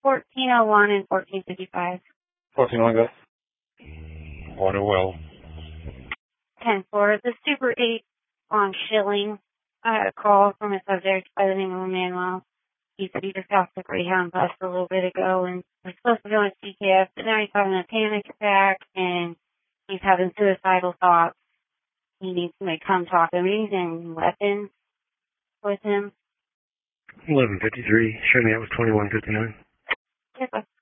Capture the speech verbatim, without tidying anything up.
fourteen oh one and fourteen fifty-five. fourteen oh one, go. Water well. ten four. The Super eight on Schilling. I had a call from a subject by the name of Manuel. He said he just got the Greyhound bus a little bit ago and was supposed to go to C K F, but now he's having a panic attack and he's having suicidal thoughts. He needs to make come talk to me and weapons with him. eleven fifty-three. Show me that was twenty-one fifty-nine. Yes,